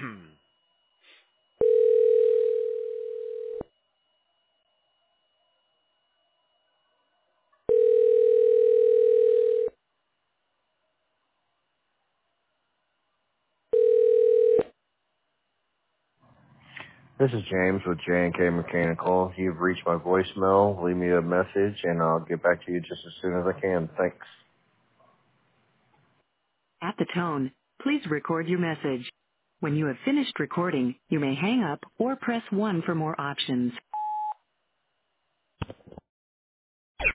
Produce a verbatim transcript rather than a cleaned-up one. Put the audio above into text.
This is James with J and K Mechanical. You've reached my voicemail. Leave me a message, and I'll get back to you just as soon as I can. Thanks. At the tone, please record your message. When you have finished recording, you may hang up or press one for more options.